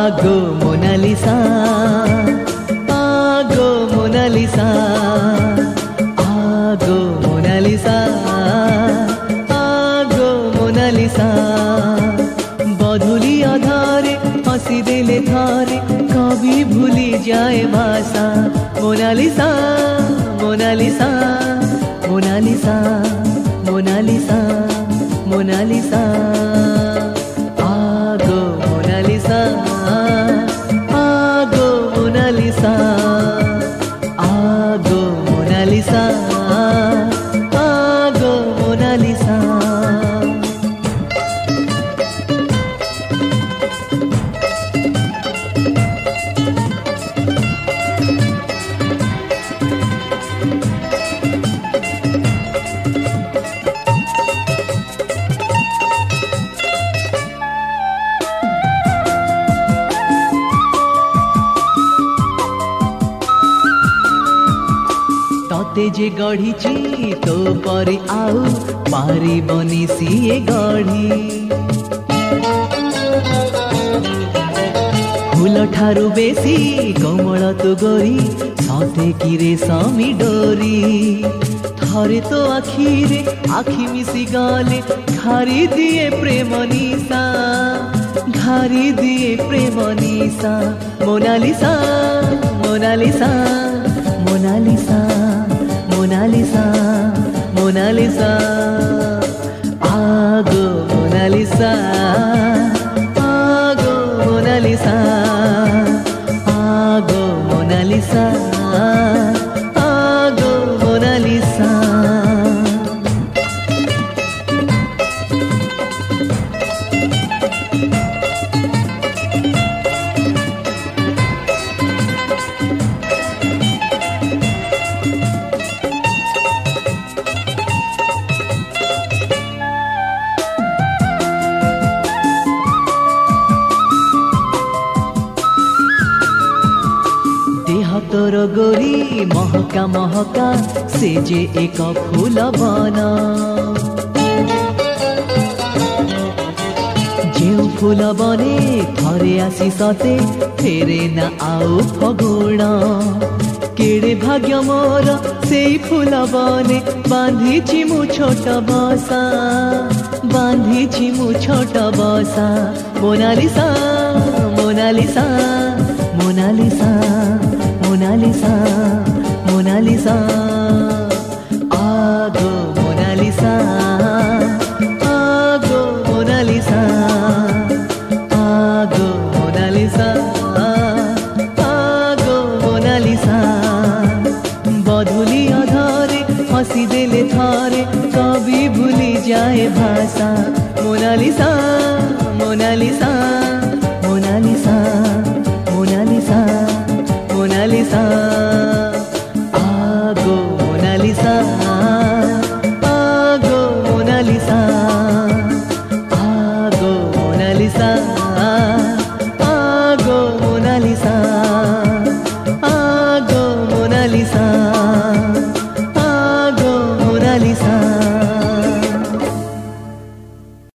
আগো মোনালিসা, আগো মোনালিসা, আগো মোনালিসা, আগো মোনালিসা। বধূলি আধারে হাসি দিলে ধারে কবি ভুলি যায় ভাষা। Monalisa, Monalisa, Monalisa, Monalisa, Monalisa. আগো মোনালিসা, আগো মোনালিসা, আগো মোনালিসা, আগো মোনালিসা। तोते जे गढ़ी तो पर आउ पारिबनी सिए गढ़ी। फूल ठारू बेसी कोमल तो गोरी सते कि रेशमी डोरी। थरे तो आखिरे आखि मिसी गले घारी दिए प्रेम निशा, घारी दिए प्रेम निशा। Monalisa, Monalisa, Monalisa, Monalisa, Monalisa. আগো মোনালিসা, আগো মোনালিসা, আগো মোনালিসা, আগো মোনালিসা। तोर गोरी महका महका से जे एक फूल बना। जो फूल बने थरे आसी सते फेरे ना आउ फगुण। केड़े भाग्य मोर से फूल बने बांधी मु छोट बसा, बांधी मु छोट बसा। Monalisa, Monalisa, Monalisa, Monalisa, Monalisa. আগো মোনালিসা, আগো মোনালিসা, আগো মোনালিসা, আগো মোনালিসা। বধূলি আধারে হাসি দিলে ধারে কবি ভুলি যায় ভাষা। Monalisa, Monalisa, Monalisa, Monalisa, Monalisa. আগো মোনালিসা, আগো মোনালিসা, আগো মোনালিসা।